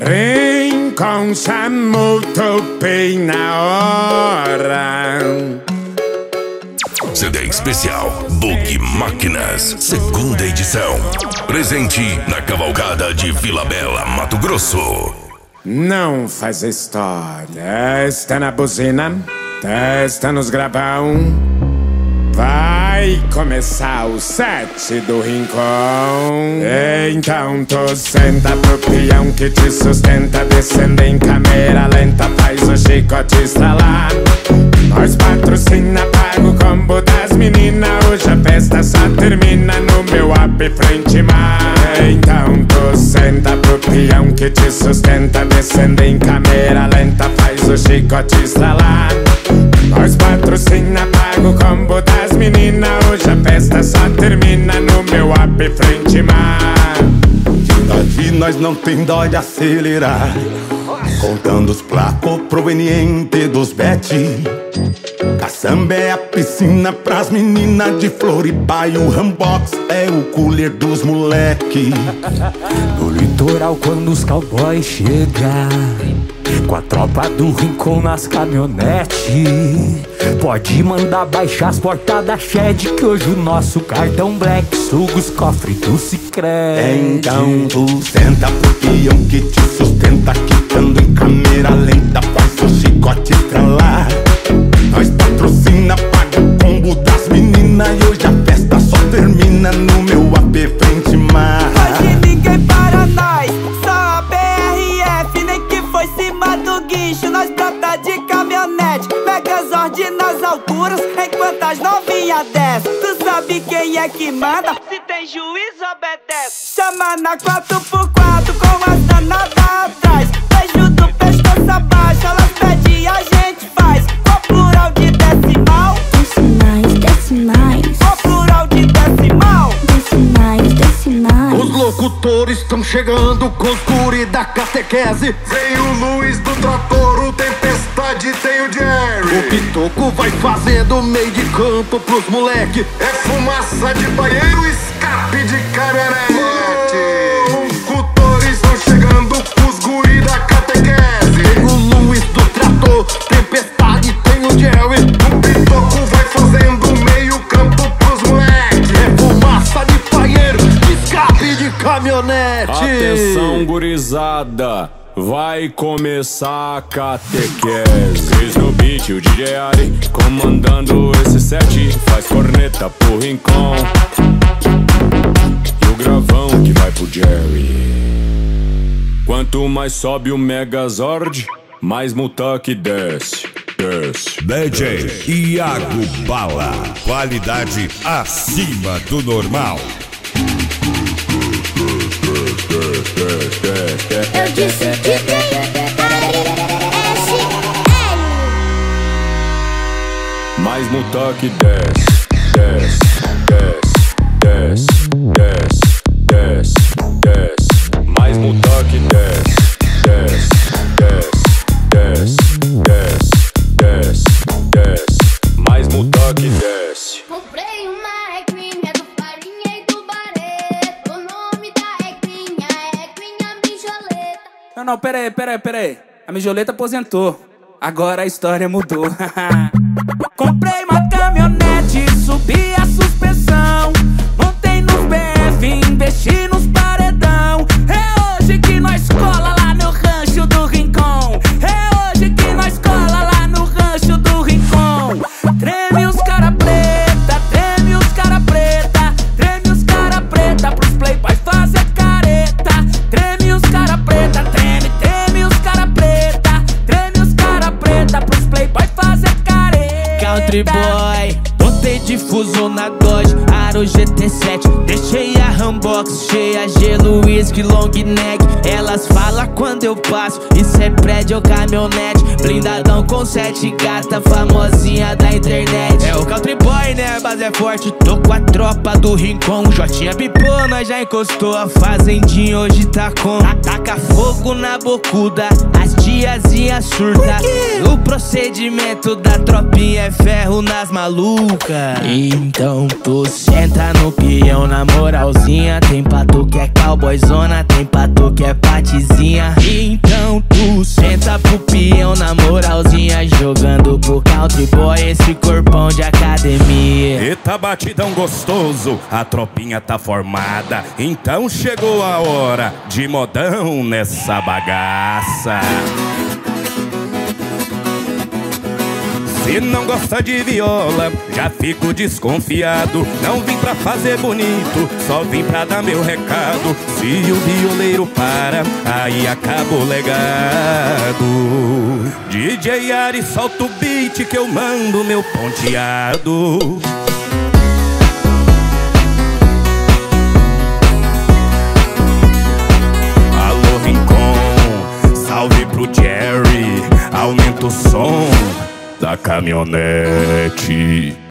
Rincon chamou, topei na hora. CD especial Bug Máquinas, segunda edição. Presente na cavalgada de Vila Bela, Mato Grosso. Não faz história, está na buzina, testa nos gravão. Vai começar o set do Rincon. Então tu senta pro peão que te sustenta, descendo em câmera lenta, faz o chicote estralar. Nós patrocina, paga o combo das meninas. Hoje a festa só termina no meu app frente mar. Então tu senta pro peão que te sustenta, descendo em câmera lenta, faz o chicote estralar. Nós patrocina, paga o combo das meninas. Hoje a festa só termina no meu app frente mar. Daqui nós não tem dó de acelerar, contando os placos provenientes dos bet. Caçamba é a piscina pras meninas de Floripa e o Rambox é o cooler dos moleque. No litoral quando os cowboys chegam, com a tropa do Rincon nas caminhonetes, pode mandar baixar as portas da Shed, que hoje o nosso cartão Black suga os cofres do Sicredi. Então tu senta pro peão que te sustenta, quicando em câmera lenta, faz o chicote estralar. Nós patrocina, paga o combo das meninas e hoje a festa só termina no meu AP frente mar. Hoje ninguém para nós, só a BRF, nem que foi cima do guincho. Nós brota de caminhonete, Megazord nas alturas, enquanto as novinhas descem. Tu sabe quem é que manda, se tem juiz obedece. Chama na 4x4 com as danadas atrás, beijo do pescoço abaixo, elas pedem a gente faz. Qual plural de decimal? Decimais. Qual plural de decimal? Decimais. Os locutores estão chegando com os guri da catequese. Tem o Luiz do trator, o Tempestade, tem o Jerry. O Pitoco vai fazendo meio de campo pros moleque. É fumaça de banheiro, escape de caminhonete. Os locutores estão chegando com os guri da catequese. Tem o Luiz do trator, Tempestade, tem o Jerry. O Pitoco vai fazendo meio campo pros moleque. É fumaça de banheiro, escape de caminhonete. Atenção, gurizada, vai começar a catequese. Cris no beat, o DJ Ari comandando esse set. Faz corneta pro Rincon e o gravão que vai pro Jerry. Quanto mais sobe o Megazord, mais Multaque desce. DJ Iago Bala, qualidade acima do normal. Eu disse que tem Mais Multaque desce. Mais Multaque desce. Mais Multaque desce. Comprei uma egrinha do farinha e do Barreto. O nome da egrinha é egrinha mijoleta. Não, peraí. A mijoleta aposentou. Agora a história mudou. Comprei uma caminhonete, subi a suspensão, montei nos BF, investi nos paredão. É hoje que nós cola lá no rancho do Rincon. É hoje que nós cola lá no rancho do Rincon. Treme os cara preta, treme os cara preta, treme os cara preta pros playboys fazer careta. Treme os cara preta, treme os cara preta, treme os cara preta pros playboys fazer careta. Country boy, botei difuso na Dodge, Aro GT7. Deixei a Rambox cheia, gelo, whisky, long neck. Elas falam quando eu passo, isso é prédio ou caminhonete. Blindadão com 7 gata, famosinha da internet. É o Country boy, né, a base é forte. Tô com a tropa do Rincon, Jotinha pipou, nós já encostou. A fazendinha hoje tá com. Ataca fogo na bocuda, as tiazinha surta. O procedimento da tropinha é ferro nas malucas. Então tu senta no peão na moralzinha. Tem pra tu que é cowboyzona, tem pra tu que é patizinha. Então tu senta pro peão na moralzinha, jogando pro country boy esse corpão de academia. Eita batidão gostoso, a tropinha tá formada. Então chegou a hora de modão nessa bagaça. Se não gosta de viola, já fico desconfiado. Não vim pra fazer bonito, só vim pra dar meu recado. Se o violeiro para, aí acaba o legado. DJ Ari, solta o beat que eu mando meu ponteado. Alô Rincon, salve pro Jerry, aumenta o som da caminhonete.